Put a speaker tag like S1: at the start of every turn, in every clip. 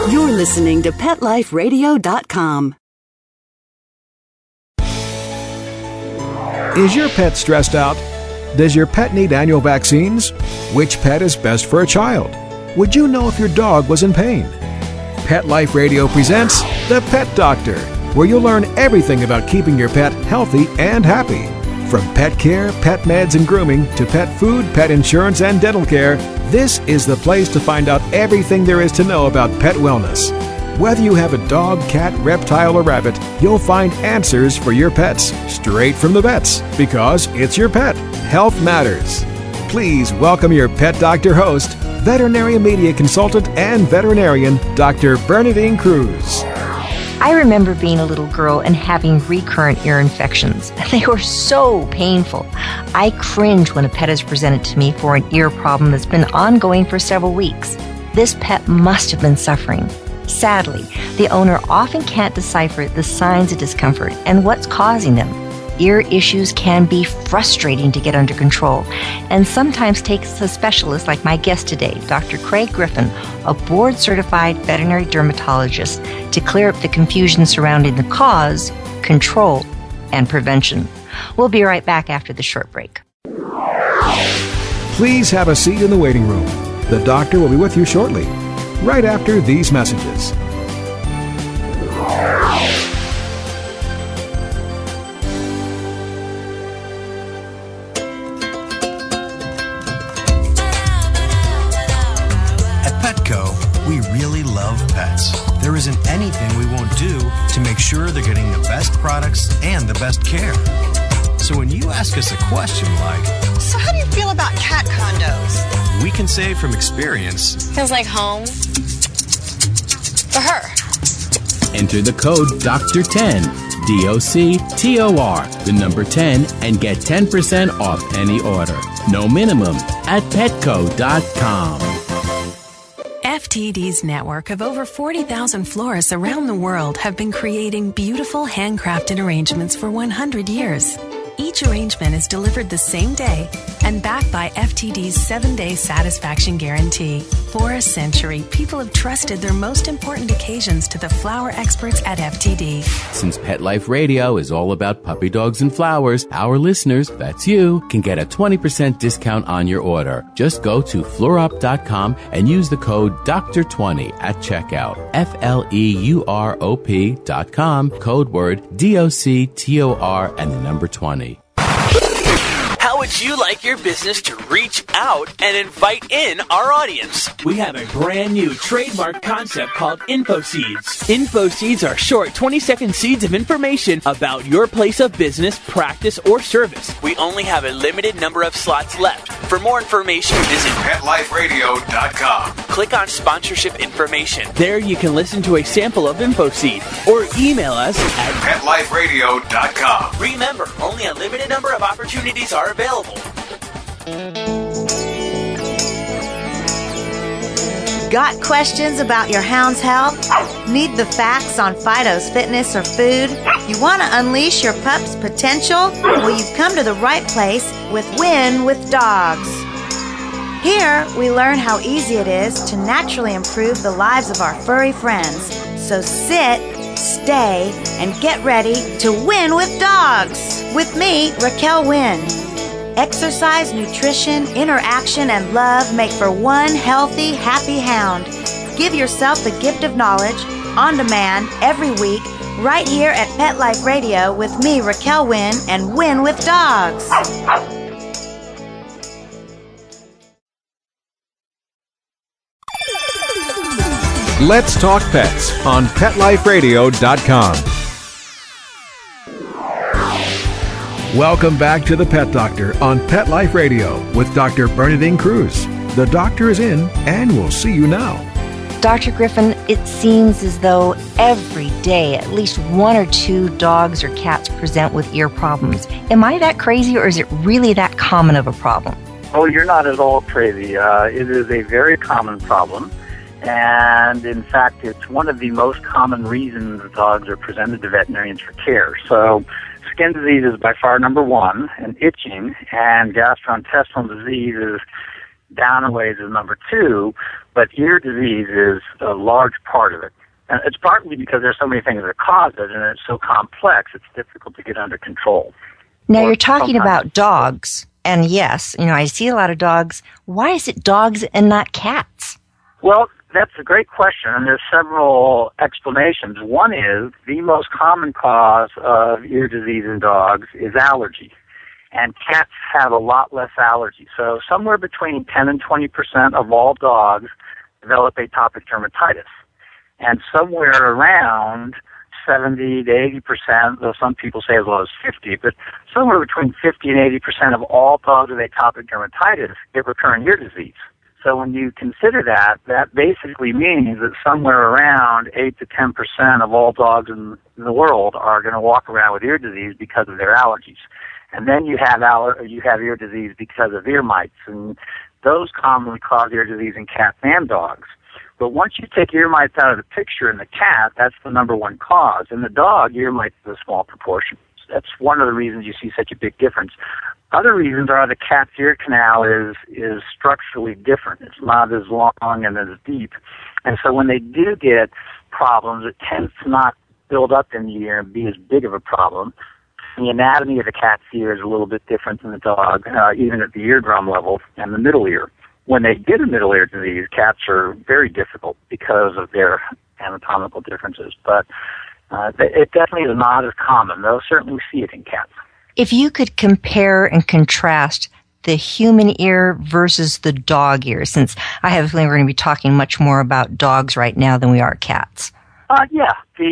S1: You're listening to PetLifeRadio.com.
S2: Is your pet stressed out? Does your pet need annual vaccines? Which pet is best for a child? Would you know if your dog was in pain? Pet Life Radio presents The Pet Doctor, where you'll learn everything about keeping your pet healthy and happy. From pet care, pet meds and grooming, to pet food, pet insurance, and dental care, this is the place to find out everything there is to know about pet wellness. Whether you have a dog, cat, reptile, or rabbit, you'll find answers for your pets straight from the vets, because it's your pet. Health matters. Please welcome your Pet Doctor host, veterinary media consultant and veterinarian, Dr. Bernadine Cruz.
S3: I remember being a little girl and having recurrent ear infections. They were so painful. I cringe when a pet is presented to me for an ear problem that's been ongoing for several weeks. This pet must have been suffering. Sadly, the owner often can't decipher the signs of discomfort and what's causing them. Ear issues can be frustrating to get under control, and sometimes takes a specialist like my guest today, Dr. Craig Griffin, a board-certified veterinary dermatologist, to clear up the confusion surrounding the cause, control, and prevention. We'll be right back after the short break.
S2: Please have a seat in the waiting room. The doctor will be with you shortly, right after these messages.
S4: We really love pets. There isn't anything we won't do to make sure they're getting the best products and the best care. So when you ask us a question like,
S5: so how do you feel about cat condos?
S4: We can say from experience,
S5: feels like home for her.
S6: Enter the code Dr10, DOCTOR, the number 10, and get 10% off any order. No minimum at Petco.com.
S7: FTD's network of over 40,000 florists around the world have been creating beautiful handcrafted arrangements for 100 years. Each arrangement is delivered the same day and backed by FTD's 7-day satisfaction guarantee. For a century, people have trusted their most important occasions to the flower experts at FTD.
S6: Since Pet Life Radio is all about puppy dogs and flowers, our listeners, that's you, can get a 20% discount on your order. Just go to fleurop.com and use the code Dr20 at checkout. FLEUROP.com, code word DOCTOR and the number 20.
S8: How would you like your business to reach out and invite in our audience? We have a brand new trademark concept called InfoSeeds. InfoSeeds are short 20-second seeds of information about your place of business, practice, or service. We only have a limited number of slots left. For more information, visit PetLifeRadio.com. Click on sponsorship information. There you can listen to a sample of InfoSeed or email us at PetLifeRadio.com. Remember, only a limited number of opportunities are available.
S9: Got questions about your hound's health? Need the facts on Fido's fitness or food? You want to unleash your pup's potential? Well, you've come to the right place with Win with Dogs. Here, we learn how easy it is to naturally improve the lives of our furry friends. So sit, stay, and get ready to win with dogs. With me, Raquel Wynn. Exercise, nutrition, interaction, and love make for one healthy, happy hound. Give yourself the gift of knowledge on demand every week right here at Pet Life Radio with me, Raquel Wynn, and Win with Dogs.
S2: Let's Talk Pets on PetLifeRadio.com. Welcome back to the Pet Doctor on Pet Life Radio with Dr. Bernadine Cruz. The doctor is in, and we'll see you now.
S3: Dr. Griffin, it seems as though every day at least one or two dogs or cats present with ear problems. Am I that crazy, or is it really that common of a problem?
S10: Oh, you're not at all crazy. It is a very common problem. And in fact, it's one of the most common reasons dogs are presented to veterinarians for care. So skin disease is by far number one, and itching and gastrointestinal disease is Downaways is number 2, but ear disease is a large part of it. And it's partly because there's so many things that cause it, and it's so complex, it's difficult to get under control.
S3: Now, you're talking about dogs, and yes, I see a lot of dogs. Why is it dogs and not cats?
S10: Well, that's a great question, and there's several explanations. One is the most common cause of ear disease in dogs is allergy, and cats have a lot less allergy. So somewhere between 10 and 20% of all dogs develop atopic dermatitis. And somewhere around 70 to 80%, though some people say as low as 50, but somewhere between 50 and 80% of all dogs with atopic dermatitis get recurrent ear disease. So when you consider that, that basically means that somewhere around 8 to 10% of all dogs in the world are going to walk around with ear disease because of their allergies. And then you have ear disease because of ear mites, and those commonly cause ear disease in cats and dogs. But once you take ear mites out of the picture in the cat, that's the number one cause. In the dog, ear mites is a small proportion. That's one of the reasons you see such a big difference. Other reasons are the cat's ear canal is structurally different. It's not as long and as deep. And so when they do get problems, it tends to not build up in the ear and be as big of a problem. The anatomy of the cat's ear is a little bit different than the dog, even at the eardrum level and the middle ear. When they get a middle ear disease, cats are very difficult because of their anatomical differences. But it definitely is not as common, though certainly we see it in cats.
S3: If you could compare and contrast the human ear versus the dog ear, since I have a feeling we're going to be talking much more about dogs right now than we are cats.
S10: Yeah.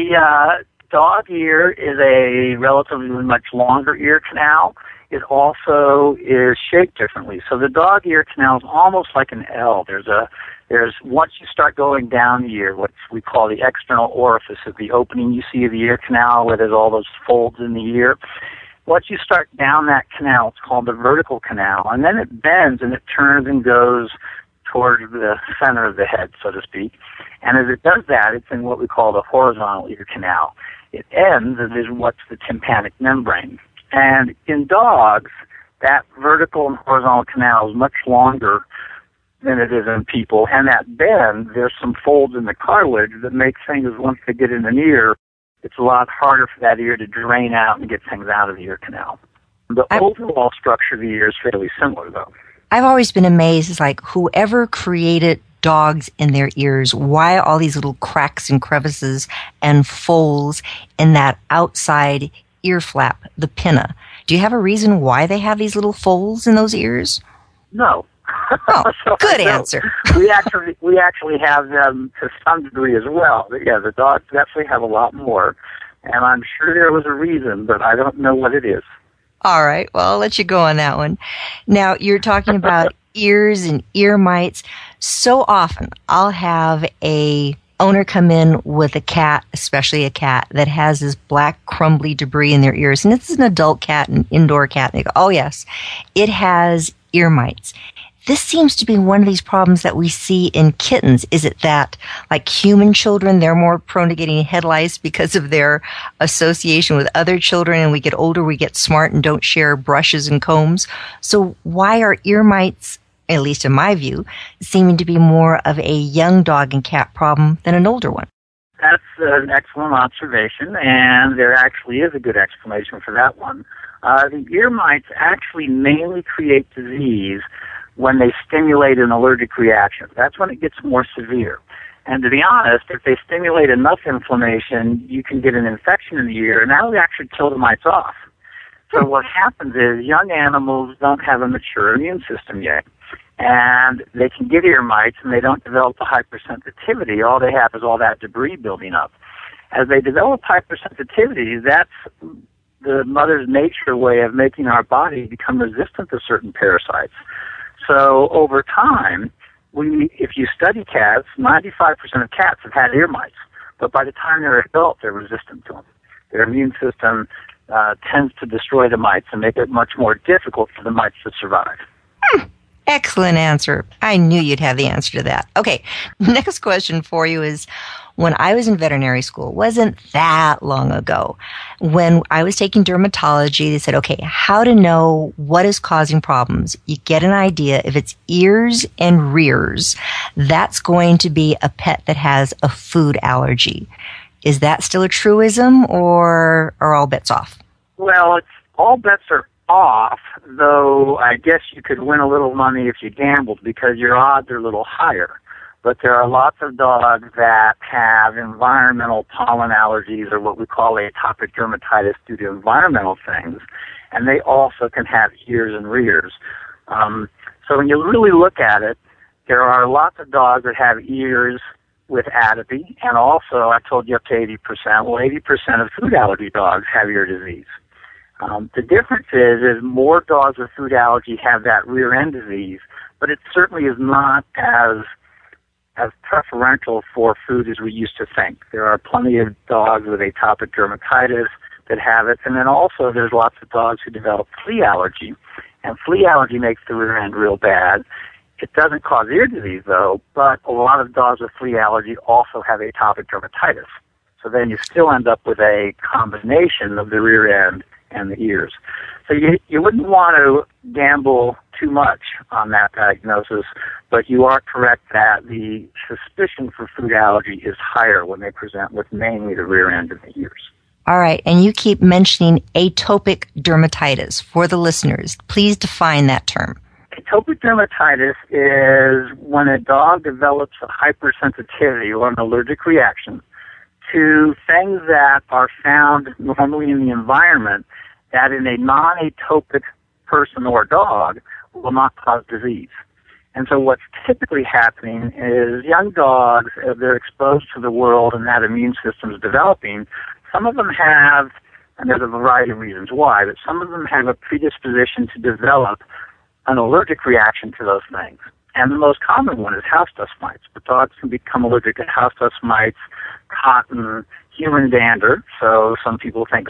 S10: The dog ear is a relatively much longer ear canal. It also is shaped differently. So the dog ear canal is almost like an L. There's once you start going down the ear, what we call the external orifice of the opening you see of the ear canal, where there's all those folds in the ear. Once you start down that canal, it's called the vertical canal, and then it bends and it turns and goes towards the center of the head, so to speak. And as it does that, it's in what we call the horizontal ear canal. It ends in what's the tympanic membrane. And in dogs, that vertical and horizontal canal is much longer than it is in people. And that bend, there's some folds in the cartilage that make things, once they get in an ear, it's a lot harder for that ear to drain out and get things out of the ear canal. The overall structure of the ear is fairly similar, though.
S3: I've always been amazed. It's like whoever created dogs in their ears, why all these little cracks and crevices and folds in that outside ear flap, the pinna. Do you have a reason why they have these little folds in those ears?
S10: No.
S3: Oh, good answer.
S10: we actually have them to some degree as well. But yeah, the dogs definitely have a lot more, and I'm sure there was a reason, but I don't know what it is.
S3: All right, well, I'll let you go on that one. Now, you're talking about ears and ear mites. So often, I'll have a owner come in with a cat, especially a cat, that has this black crumbly debris in their ears. And it's an adult cat, an indoor cat. And they go, oh, yes, it has ear mites. This seems to be one of these problems that we see in kittens. Is it that, like human children, they're more prone to getting head lice because of their association with other children, and we get older, we get smart and don't share brushes and combs? So why are ear mites, at least in my view, seeming to be more of a young dog and cat problem than an older one?
S10: That's an excellent observation, and there actually is a good explanation for that one. The ear mites actually mainly create disease when they stimulate an allergic reaction. That's when it gets more severe. And to be honest, if they stimulate enough inflammation, you can get an infection in the ear, and that will actually kill the mites off. So what happens is young animals don't have a mature immune system yet, and they can get ear mites, and they don't develop the hypersensitivity. All they have is all that debris building up. As they develop hypersensitivity, that's the mother's nature way of making our body become resistant to certain parasites. So over time, if you study cats, 95% of cats have had ear mites, but by the time they're adult, they're resistant to them. Their immune system tends to destroy the mites and make it much more difficult for the mites to survive.
S3: Excellent answer. I knew you'd have the answer to that. Okay, next question for you is, when I was in veterinary school, wasn't that long ago, when I was taking dermatology, they said, okay, how to know what is causing problems. You get an idea. If it's ears and rears, that's going to be a pet that has a food allergy. Is that still a truism, or are all bets off?
S10: Well, all bets are off, though I guess you could win a little money if you gambled because your odds are a little higher. But there are lots of dogs that have environmental pollen allergies, or what we call atopic dermatitis due to environmental things, and they also can have ears and rears. So when you really look at it, there are lots of dogs that have ears with atopy, and also, I told you up to 80%, well, 80% of food allergy dogs have ear disease. The difference is more dogs with food allergy have that rear end disease, but it certainly is not as preferential for food as we used to think. There are plenty of dogs with atopic dermatitis that have it, and then also there's lots of dogs who develop flea allergy, and flea allergy makes the rear end real bad. It doesn't cause ear disease, though, but a lot of dogs with flea allergy also have atopic dermatitis. So then you still end up with a combination of the rear end and the ears. So you wouldn't want to gamble too much on that diagnosis, but you are correct that the suspicion for food allergy is higher when they present with mainly the rear end and the ears.
S3: All right, and you keep mentioning atopic dermatitis. For the listeners, please define that term.
S10: Atopic dermatitis is when a dog develops a hypersensitivity or an allergic reaction to things that are found normally in the environment that in a non-atopic person or dog will not cause disease. And so what's typically happening is young dogs, as they're exposed to the world and that immune system is developing, some of them have, and there's a variety of reasons why, but some of them have a predisposition to develop an allergic reaction to those things. And the most common one is house dust mites. But dogs can become allergic to house dust mites, cotton, human dander. So some people think,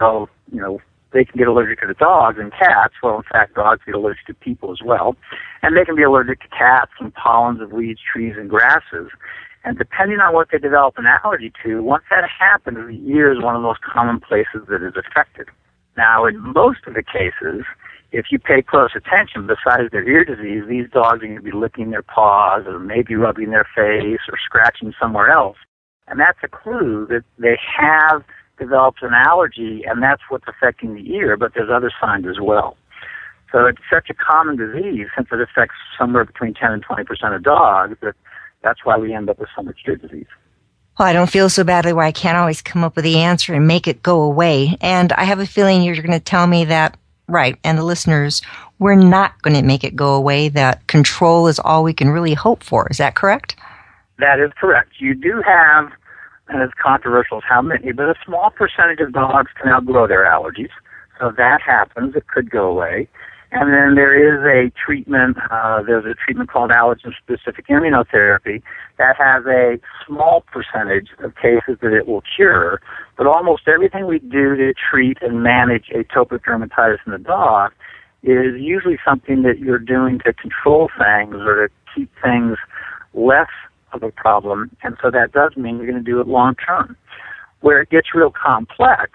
S10: they can get allergic to the dogs and cats. Well, in fact, dogs get allergic to people as well. And they can be allergic to cats and pollens of weeds, trees, and grasses. And depending on what they develop an allergy to, once that happens, the ear is one of the most common places that is affected. Now, in most of the cases, if you pay close attention, besides their ear disease, these dogs are going to be licking their paws or maybe rubbing their face or scratching somewhere else. And that's a clue that they have developed an allergy, and that's what's affecting the ear, but there's other signs as well. So it's such a common disease, since it affects somewhere between 10 and 20% of dogs, that's why we end up with so much ear disease.
S3: Well, I don't feel so badly where I can't always come up with the answer and make it go away. And I have a feeling you're going to tell me that, right, and the listeners, we're not going to make it go away, that control is all we can really hope for. Is that correct?
S10: That is correct. You do have, and it's controversial as how many, but a small percentage of dogs can outgrow their allergies. So if that happens, it could go away. And then there is a treatment, there's a treatment called allergen-specific immunotherapy that has a small percentage of cases that it will cure, but almost everything we do to treat and manage atopic dermatitis in the dog is usually something that you're doing to control things or to keep things less of a problem, and so that does mean you're going to do it long term. Where it gets real complex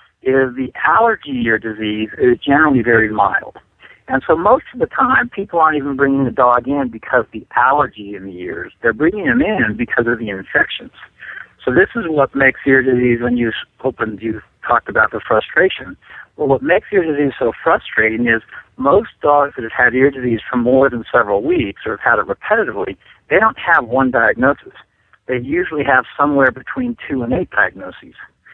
S10: is the allergy ear disease is generally very mild. And so most of the time, people aren't even bringing the dog in because of the allergy in the ears. They're bringing them in because of the infections. So this is what makes ear disease, when you talked about the frustration. Well, what makes ear disease so frustrating is most dogs that have had ear disease for more than several weeks or have had it repetitively, they don't have one diagnosis. They usually have somewhere between 2 and 8 diagnoses.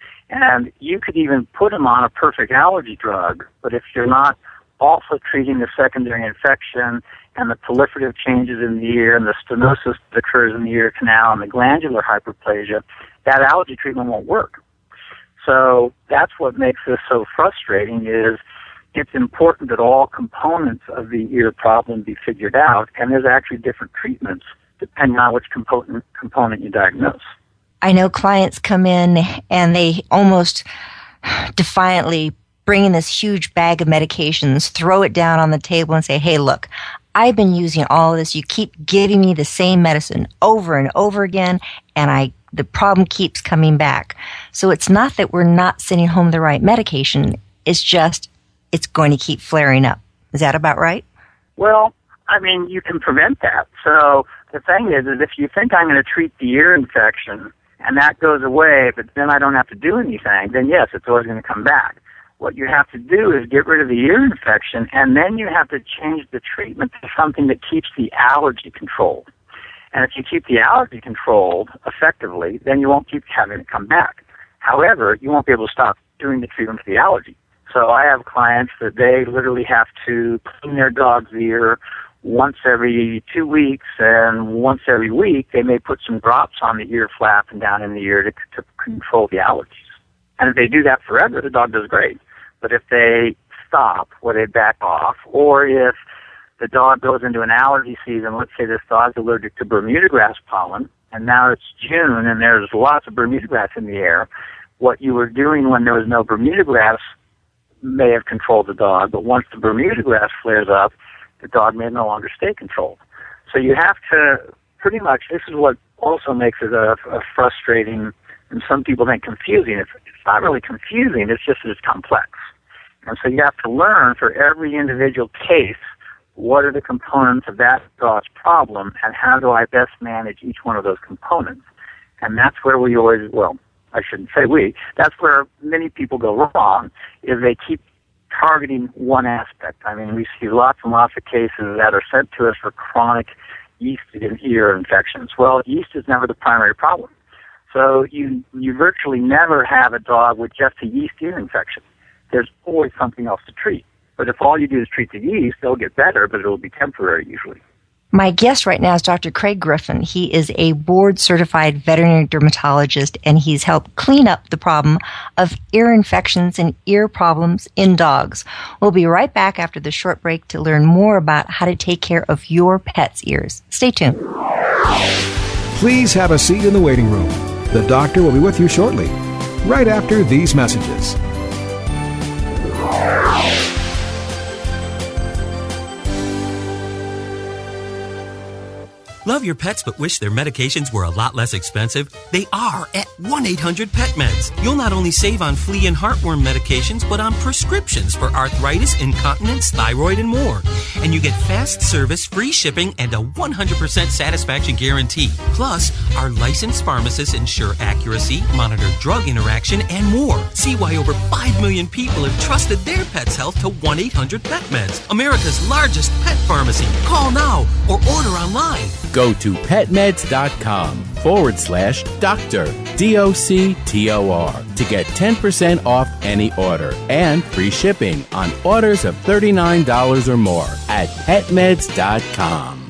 S10: And you could even put them on a perfect allergy drug, but if you're not also treating the secondary infection and the proliferative changes in the ear and the stenosis that occurs in the ear canal and the glandular hyperplasia, that allergy treatment won't work. So that's what makes this so frustrating is it's important that all components of the ear problem be figured out, and there's actually different treatments depending on which component you diagnose.
S3: I know clients come in and they almost defiantly bring in this huge bag of medications, throw it down on the table and say, hey, look, I've been using all of this. You keep giving me the same medicine over and over again, and the problem keeps coming back. So it's not that we're not sending home the right medication. It's just it's going to keep flaring up. Is that about right?
S10: Well, I mean, you can prevent that. So the thing is if you think I'm going to treat the ear infection and that goes away, but then I don't have to do anything, then yes, it's always going to come back. What you have to do is get rid of the ear infection, and then you have to change the treatment to something that keeps the allergy controlled. And if you keep the allergy controlled effectively, then you won't keep having it come back. However, you won't be able to stop doing the treatment for the allergy. So I have clients that they literally have to clean their dog's ear once every 2 weeks, and once every week they may put some drops on the ear flap and down in the ear to control the allergies. And if they do that forever, the dog does great. But if they stop or they back off, or if the dog goes into an allergy season, let's say this dog's allergic to Bermuda grass pollen, and now it's June and there's lots of Bermuda grass in the air, what you were doing when there was no Bermuda grass may have controlled the dog, but once the Bermuda grass flares up, the dog may no longer stay controlled. So you have to pretty much, this is what also makes it a frustrating, and some people think confusing. It's not really confusing, it's just that it's complex. And so you have to learn for every individual case, what are the components of that dog's problem, and how do I best manage each one of those components? And that's where we always, well, I shouldn't say we, that's where many people go wrong, is they keep targeting one aspect. I mean, we see lots and lots of cases that are sent to us for chronic yeast and ear infections. Well, yeast is never the primary problem. So you virtually never have a dog with just a yeast ear infection. There's always something else to treat. But if all you do is treat the yeast, they'll get better, but it'll be temporary usually.
S3: My guest right now is Dr. Craig Griffin. He is a board-certified veterinary dermatologist, and he's helped clean up the problem of ear infections and ear problems in dogs. We'll be right back after the short break to learn more about how to take care of your pet's ears. Stay tuned.
S2: Please have a seat in the waiting room. The doctor will be with you shortly, right after these messages.
S11: Love your pets but wish their medications were a lot less expensive? They are at 1-800-PET-MEDS. You'll not only save on flea and heartworm medications, but on prescriptions for arthritis, incontinence, thyroid, and more. And you get fast service, free shipping, and a 100% satisfaction guarantee. Plus, our licensed pharmacists ensure accuracy, monitor drug interaction, and more. See why over 5 million people have trusted their pet's health to 1-800-PET-MEDS, America's largest pet pharmacy. Call now or order online.
S6: Go to petmeds.com/doctor, DOCTOR, to get 10% off any order and free shipping on orders of $39 or more at petmeds.com.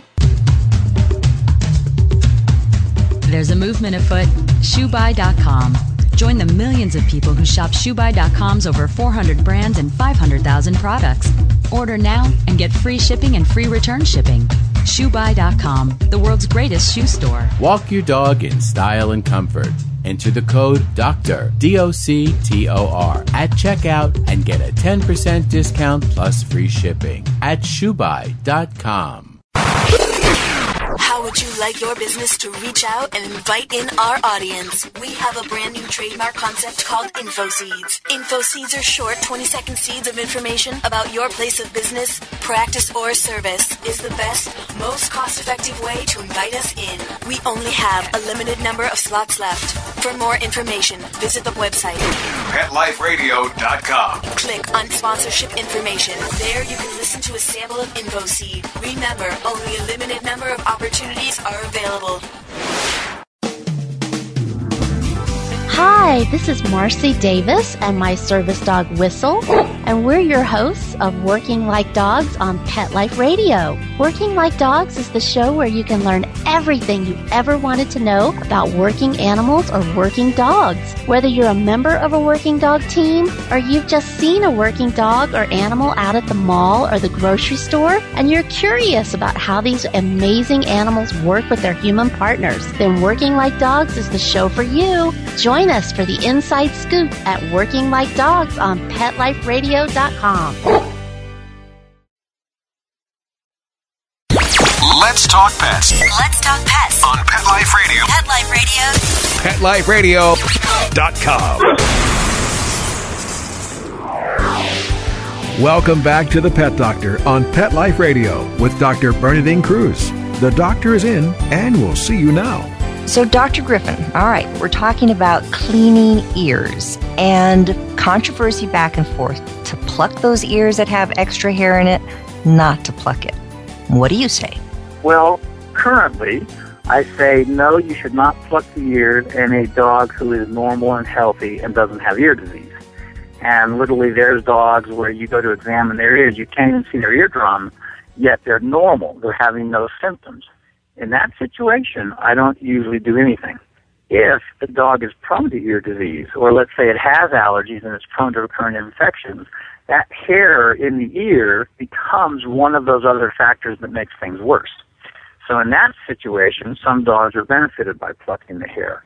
S12: There's a movement afoot, ShoeBuy.com. Join the millions of people who shop ShoeBuy.com's over 400 brands and 500,000 products. Order now and get free shipping and free return shipping. ShoeBuy.com, the world's greatest shoe store.
S6: Walk your dog in style and comfort. Enter the code DOCTOR, DOCTOR, at checkout and get a 10% discount plus free shipping at ShoeBuy.com.
S13: How would you like your business to reach out and invite in our audience? We have a brand new trademark concept called InfoSeeds. InfoSeeds are short 20-second seeds of information about your place of business, practice, or service. Is the best, most cost-effective way to invite us in. We only have a limited number of slots left. For more information, visit the website
S14: PetLifeRadio.com.
S13: Click on sponsorship information. There you can listen to a sample of InfoSeed. Remember, only a limited number of opportunities are available.
S15: Hi, this is Marcy Davis and my service dog Whistle, and we're your hosts of Working Like Dogs on Pet Life Radio. Working Like Dogs is the show where you can learn everything you ever wanted to know about working animals or working dogs. Whether you're a member of a working dog team or you've just seen a working dog or animal out at the mall or the grocery store and you're curious about how these amazing animals work with their human partners, then Working Like Dogs is the show for you. Join us for the inside scoop at Working Like Dogs on PetLifeRadio.com.
S2: Let's talk pets
S13: Let's talk pets
S2: on Pet Life Radio.
S13: Pet Life Radio.
S2: PetLifeRadio.com. Welcome back to the Pet Doctor on Pet Life Radio with Dr. Bernadine Cruz. The doctor is in, and we'll see you now.
S3: So, Dr. Griffin, all right, we're talking about cleaning ears and controversy back and forth to pluck those ears that have extra hair in it, not to pluck it. What do you say?
S10: Well, currently, I say no, you should not pluck the ears in a dog who is normal and healthy and doesn't have ear disease. And literally there's dogs where you go to examine their ears, you can't even see their eardrum, yet they're normal. They're having no symptoms. In that situation, I don't usually do anything. If the dog is prone to ear disease, or let's say it has allergies and it's prone to recurrent infections, that hair in the ear becomes one of those other factors that makes things worse. So in that situation, some dogs are benefited by plucking the hair.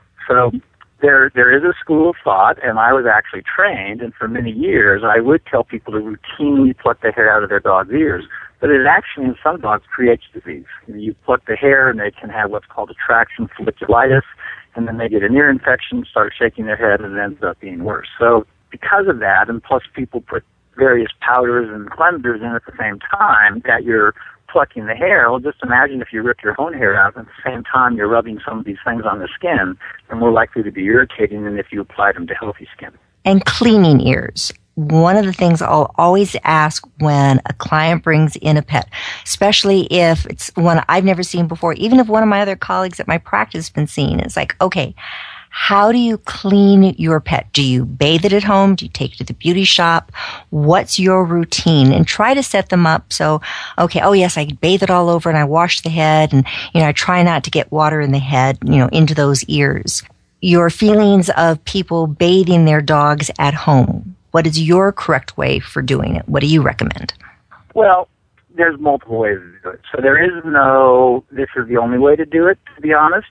S10: So there is a school of thought, and I was actually trained, and for many years I would tell people to routinely pluck the hair out of their dog's ears. But it actually, in some dogs, creates disease. You pluck the hair, and they can have what's called attraction folliculitis, and then they get an ear infection, start shaking their head, and it ends up being worse. So because of that, and plus people put various powders and cleansers in at the same time that you're plucking the hair, well, just imagine if you rip your own hair out and at the same time you're rubbing some of these things on the skin, they're more likely to be irritating than if you applied them to healthy skin.
S3: And cleaning ears. One of the things I'll always ask when a client brings in a pet, especially if it's one I've never seen before, even if one of my other colleagues at my practice has been seeing, it's like, okay, how do you clean your pet? Do you bathe it at home? Do you take it to the beauty shop? What's your routine? And try to set them up so, okay, oh yes, I bathe it all over and I wash the head and, I try not to get water in the head, into those ears. Your feelings of people bathing their dogs at home. What is your correct way for doing it? What do you recommend?
S10: Well, there's multiple ways to do it. So there is no, this is the only way to do it, to be honest.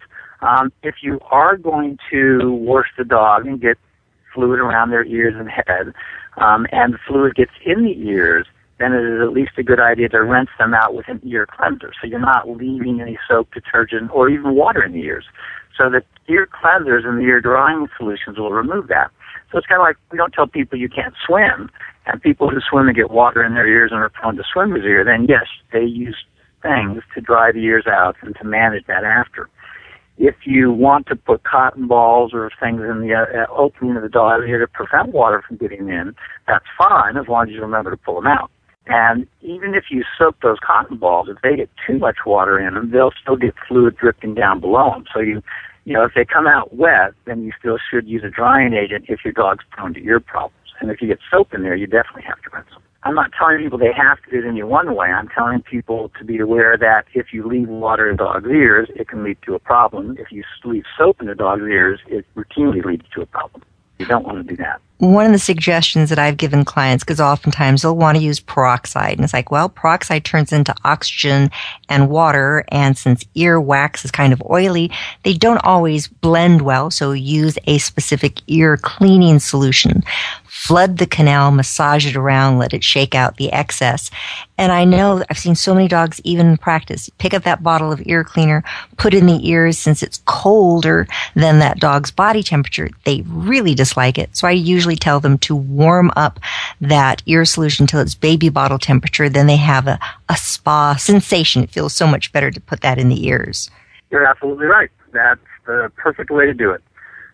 S10: If you are going to wash the dog and get fluid around their ears and head, and the fluid gets in the ears, then it is at least a good idea to rinse them out with an ear cleanser. So you're not leaving any soap, detergent, or even water in the ears. So the ear cleansers and the ear drying solutions will remove that. So it's kind of like we don't tell people you can't swim, and people who swim and get water in their ears and are prone to swimmer's ear, then yes, they use things to dry the ears out and to manage that after. If you want to put cotton balls or things in the opening of the dog's ear to prevent water from getting in, that's fine as long as you remember to pull them out. And even if you soak those cotton balls, if they get too much water in them, they'll still get fluid dripping down below them. So if they come out wet, then you still should use a drying agent if your dog's prone to ear problems. And if you get soap in there, you definitely have to rinse them. I'm not telling people they have to do it any one way. I'm telling people to be aware that if you leave water in dog's ears, it can lead to a problem. If you leave soap in the dog's ears, it routinely leads to a problem. You don't want to do that.
S3: One of the suggestions that I've given clients, because oftentimes they'll want to use peroxide, and it's like, well, peroxide turns into oxygen and water, and since ear wax is kind of oily, they don't always blend well, so use a specific ear cleaning solution. Flood the canal, massage it around, let it shake out the excess. And I know I've seen so many dogs, even in practice, pick up that bottle of ear cleaner, put it in the ears. Since it's colder than that dog's body temperature, they really dislike it. So I usually tell them to warm up that ear solution until it's baby bottle temperature. Then they have a spa sensation. It feels so much better to put that in the ears.
S10: You're absolutely right. That's the perfect way to do it.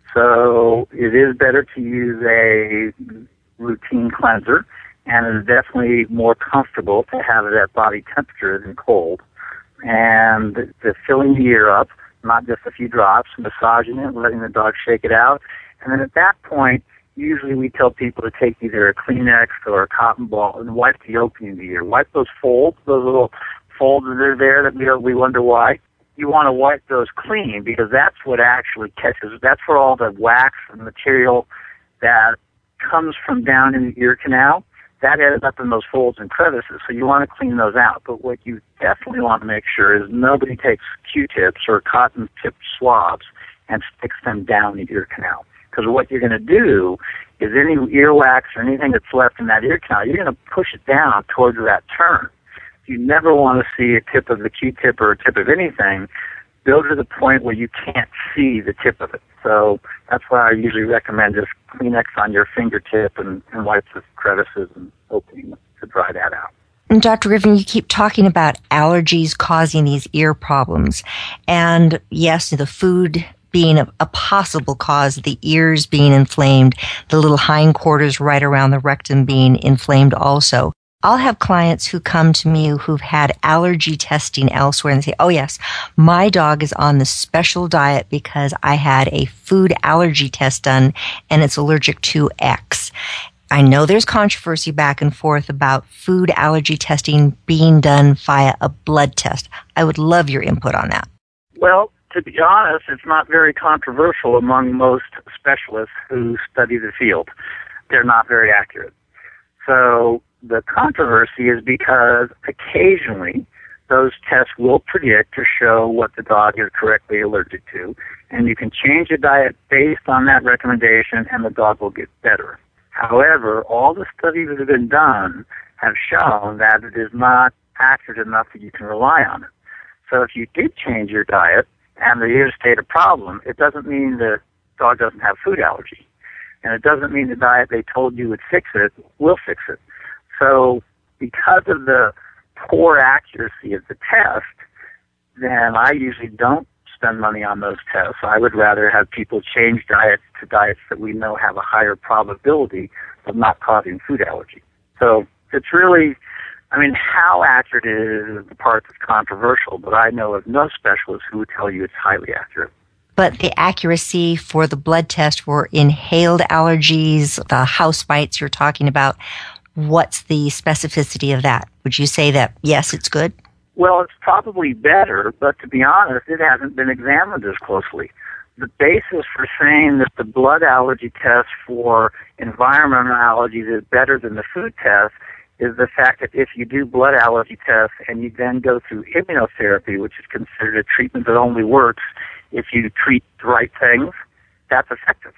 S10: So it is better to use a routine cleanser, and it is definitely more comfortable to have it at body temperature than cold. And the filling the ear up, not just a few drops, massaging it, letting the dog shake it out. And then at that point, usually we tell people to take either a Kleenex or a cotton ball and wipe the opening of the ear. Wipe those folds, those little folds that are there that we wonder why. You want to wipe those clean because that's what actually catches. That's where all the wax and material that comes from down in the ear canal, that ends up in those folds and crevices. So you want to clean those out. But what you definitely want to make sure is nobody takes Q-tips or cotton-tipped swabs and sticks them down the ear canal. Because what you're going to do is any earwax or anything that's left in that ear canal, you're going to push it down towards that turn. You never want to see a tip of the Q-tip or a tip of anything go to the point where you can't see the tip of it. So that's why I usually recommend just Kleenex on your fingertip and wipe the crevices and opening to dry that out.
S3: And Dr. Griffin, you keep talking about allergies causing these ear problems. And yes, the food being a possible cause, the ears being inflamed, the little hindquarters right around the rectum being inflamed also. I'll have clients who come to me who've had allergy testing elsewhere and they say, oh yes, my dog is on this special diet because I had a food allergy test done and it's allergic to X. I know there's controversy back and forth about food allergy testing being done via a blood test. I would love your input on that.
S10: Well, to be honest, it's not very controversial among most specialists who study the field. They're not very accurate. So the controversy is because occasionally those tests will predict or show what the dog is correctly allergic to, and you can change the diet based on that recommendation and the dog will get better. However, all the studies that have been done have shown that it is not accurate enough that you can rely on it. So if you did change your diet and the ears stayed a problem, it doesn't mean the dog doesn't have food allergy. And it doesn't mean the diet they told you would fix it will fix it. So because of the poor accuracy of the test, then I usually don't spend money on those tests. I would rather have people change diets to diets that we know have a higher probability of not causing food allergy. So it's really, how accurate it is the part that's controversial, but I know of no specialist who would tell you it's highly accurate.
S3: But the accuracy for the blood test for inhaled allergies, the house mites you're talking about, what's the specificity of that? Would you say that, yes, it's good?
S10: Well, it's probably better, but to be honest, it hasn't been examined as closely. The basis for saying that the blood allergy test for environmental allergies is better than the food test is the fact that if you do blood allergy tests and you then go through immunotherapy, which is considered a treatment that only works if you treat the right things, that's effective.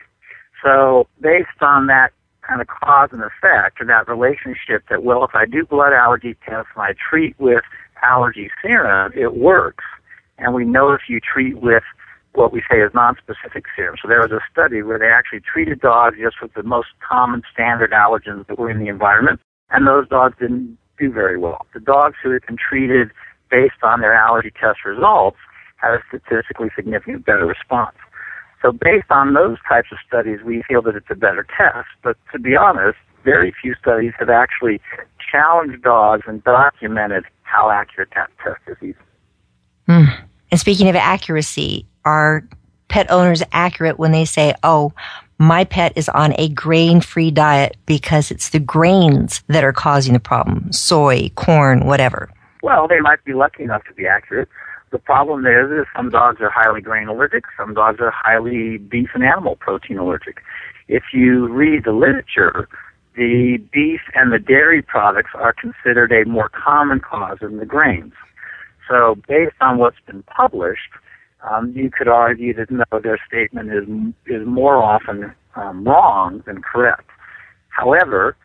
S10: So based on that kind of cause and effect, or that relationship that, well, if I do blood allergy tests and I treat with allergy serum, it works. And we know if you treat with what we say is nonspecific serum. So there was a study where they actually treated dogs just with the most common standard allergens that were in the environment, and those dogs didn't do very well. The dogs who had been treated based on their allergy test results had a statistically significant better response. So based on those types of studies, we feel that it's a better test. But to be honest, very few studies have actually challenged dogs and documented how accurate that test is even.
S3: And speaking of accuracy, are pet owners accurate when they say, oh, my pet is on a grain-free diet because it's the grains that are causing the problem, soy, corn, whatever?
S10: Well, they might be lucky enough to be accurate. The problem is some dogs are highly grain allergic, some dogs are highly beef and animal protein allergic. If you read the literature, the beef and the dairy products are considered a more common cause than the grains. So based on what's been published, you could argue that no, their statement is more often wrong than correct. However,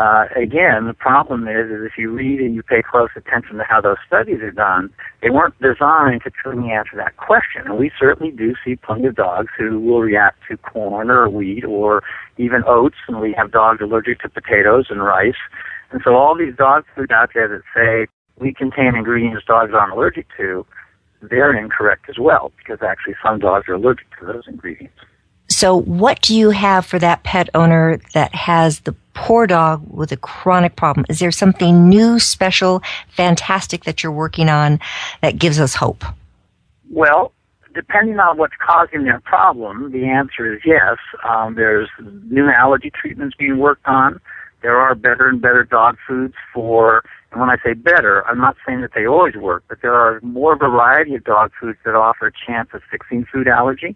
S10: again, the problem is if you read and you pay close attention to how those studies are done, they weren't designed to truly answer that question. And we certainly do see plenty of dogs who will react to corn or wheat or even oats, and we have dogs allergic to potatoes and rice. And so all these dog foods out there that say we contain ingredients dogs aren't allergic to, they're incorrect as well, because actually some dogs are allergic to those ingredients.
S3: So what do you have for that pet owner that has the poor dog with a chronic problem? Is there something new, special, fantastic that you're working on that gives us hope?
S10: Well, depending on what's causing their problem, the answer is yes. There's new allergy treatments being worked on. There are better and better dog foods for, and when I say better, I'm not saying that they always work, but there are more variety of dog foods that offer a chance of fixing food allergy.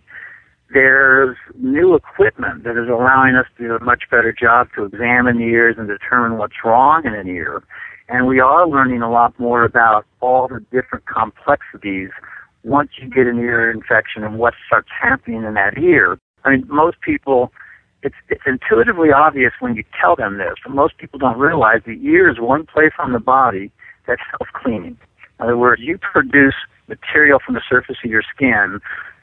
S10: There's new equipment that is allowing us to do a much better job to examine the ears and determine what's wrong in an ear. And we are learning a lot more about all the different complexities once you get an ear infection and what starts happening in that ear. I mean, most people, it's intuitively obvious when you tell them this, but most people don't realize the ear is one place on the body that's self-cleaning. In other words, you produce material from the surface of your skin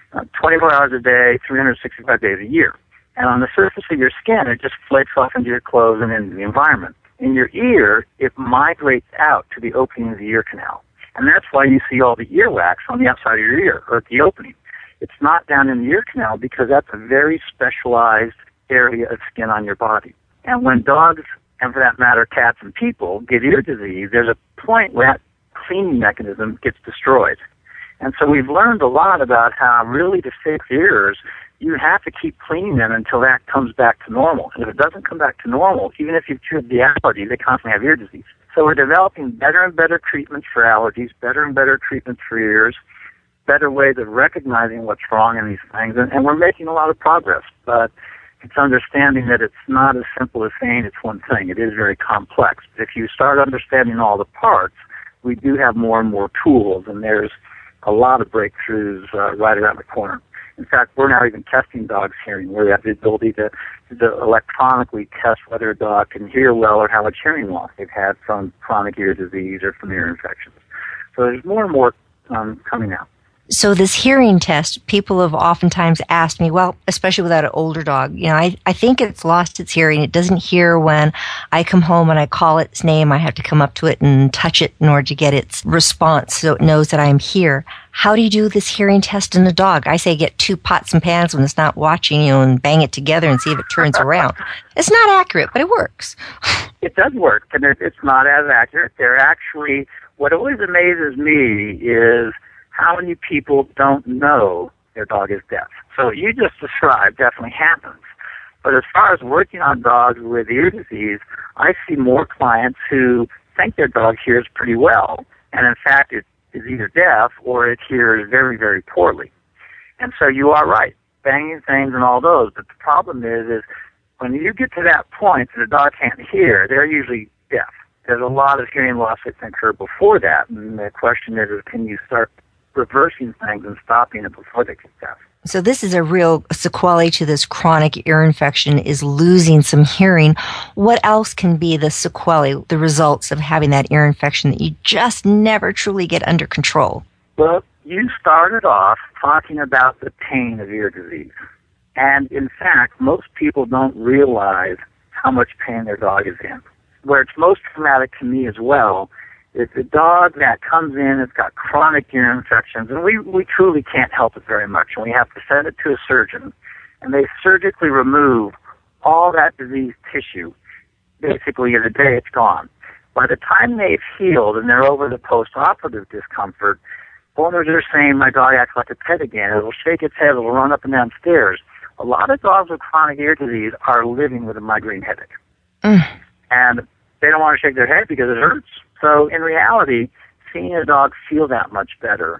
S10: 24 hours a day, 365 days a year. And on the surface of your skin, it just flakes off into your clothes and into the environment. In your ear, it migrates out to the opening of the ear canal. And that's why you see all the earwax on the outside of your ear, or at the opening. It's not down in the ear canal because that's a very specialized area of skin on your body. And when dogs, and for that matter, cats and people, get ear disease, there's a point where that cleaning mechanism gets destroyed. And so we've learned a lot about how really to fix ears, you have to keep cleaning them until that comes back to normal. And if it doesn't come back to normal, even if you've cured the allergy, they constantly have ear disease. So we're developing better and better treatments for allergies, better and better treatments for ears, better ways of recognizing what's wrong in these things, and we're making a lot of progress. But it's understanding that it's not as simple as saying it's one thing. It is very complex. If you start understanding all the parts, we do have more and more tools, and there's a lot of breakthroughs right around the corner. In fact, we're now even testing dogs' hearing, where we have the ability to electronically test whether a dog can hear well or how much hearing loss they've had from chronic ear disease or from ear infections. So there's more and more coming out.
S3: So this hearing test, people have oftentimes asked me, well, especially with that older dog, I think it's lost its hearing. It doesn't hear when I come home and I call its name. I have to come up to it and touch it in order to get its response so it knows that I'm here. How do you do this hearing test in a dog? I say get 2 pots and pans when it's not watching, and bang it together and see if it turns around. It's not accurate, but it works.
S10: It does work, and it's not as accurate. They're actually, what always amazes me is how many people don't know their dog is deaf. So what you just described definitely happens. But as far as working on dogs with ear disease, I see more clients who think their dog hears pretty well, and in fact it is either deaf or it hears very, very poorly. And so you are right, banging things and all those, but the problem is when you get to that point that a dog can't hear, they're usually deaf. There's a lot of hearing loss that can occur before that, and the question is can you start reversing things and stopping it before they get deaf.
S3: So this is a real sequelae to this chronic ear infection, is losing some hearing. What else can be the sequelae, the results of having that ear infection that you just never truly get under control?
S10: Well, you started off talking about the pain of ear disease. And in fact, most people don't realize how much pain their dog is in. Where it's most traumatic to me as well, it's a dog that comes in, it's got chronic ear infections, and we truly can't help it very much. And we have to send it to a surgeon, and they surgically remove all that diseased tissue, basically in a day it's gone. By the time they've healed and they're over the post-operative discomfort, owners are saying, my dog acts like a pet again. It'll shake its head, it'll run up and down stairs. A lot of dogs with chronic ear disease are living with a migraine headache. And they don't want to shake their head because it hurts. So in reality, seeing a dog feel that much better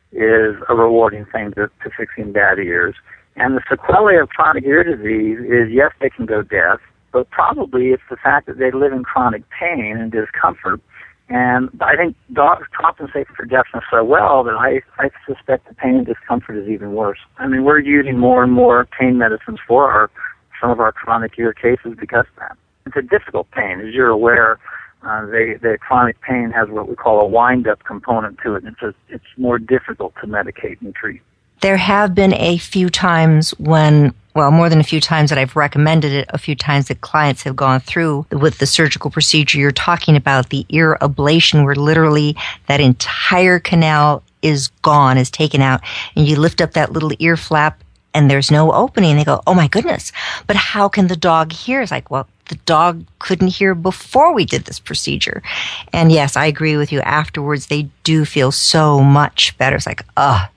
S10: is a rewarding thing to fixing bad ears. And the sequelae of chronic ear disease is, yes, they can go deaf, but probably it's the fact that they live in chronic pain and discomfort. And I think dogs compensate for deafness so well that I suspect the pain and discomfort is even worse. I mean, we're using more and more pain medicines for some of our chronic ear cases because of that. It's a difficult pain, as you're aware. The chronic pain has what we call a wind-up component to it, and it's more difficult to medicate and treat.
S3: There have been a few times more than a few times that I've recommended it, a few times that clients have gone through with the surgical procedure you're talking about, the ear ablation, where literally that entire canal is gone, is taken out, and you lift up that little ear flap and there's no opening. They go, oh my goodness, but how can the dog hear? It's like, well, the dog couldn't hear before we did this procedure. And yes, I agree with you. Afterwards, they do feel so much better. It's like,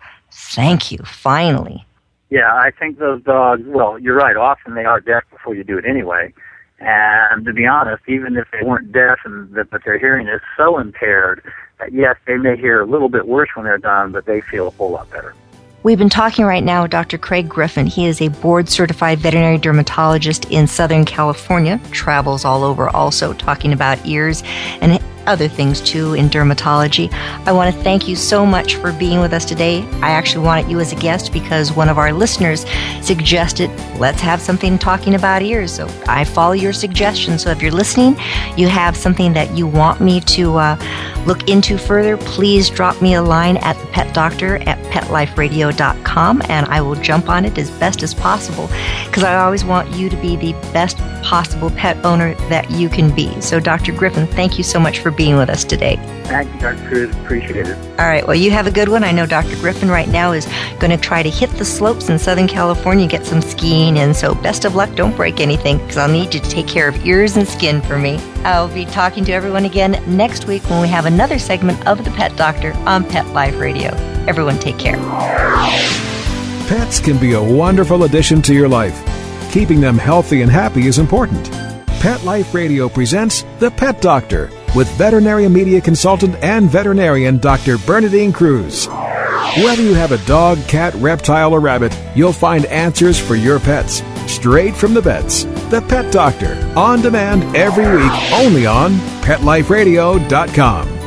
S3: thank you, finally.
S10: Yeah, I think those dogs, well, you're right. Often they are deaf before you do it anyway. And to be honest, even if they weren't deaf but their hearing is so impaired that, yes, they may hear a little bit worse when they're done, but they feel a whole lot better.
S3: We've been talking right now with Dr. Craig Griffin. He is a board-certified veterinary dermatologist in Southern California, travels all over also talking about ears. And other things too in dermatology. I want to thank you so much for being with us today. I actually wanted you as a guest because one of our listeners suggested, let's have something talking about ears. So I follow your suggestion. So if you're listening, you have something that you want me to look into further, please drop me a line at the Pet Doctor at PetLifeRadio.com, and I will jump on it as best as possible, because I always want you to be the best possible pet owner that you can be. So Dr. Griffin, thank you so much for being with us today.
S10: Thank you, Dr. Cruz. Appreciate it.
S3: All right, well, you have a good one. I know Dr. Griffin right now is going to try to hit the slopes in Southern California, get some skiing in, so best of luck. Don't break anything, because I'll need you to take care of ears and skin for me. I'll be talking to everyone again next week when we have another segment of The Pet Doctor on Pet Life Radio. Everyone take care.
S2: Pets can be a wonderful addition to your life. Keeping them healthy and happy is important. Pet Life Radio presents The Pet Doctor with veterinary media consultant and veterinarian Dr. Bernadine Cruz. Whether you have a dog, cat, reptile, or rabbit, you'll find answers for your pets straight from the vets. The Pet Doctor, on demand every week, only on PetLifeRadio.com.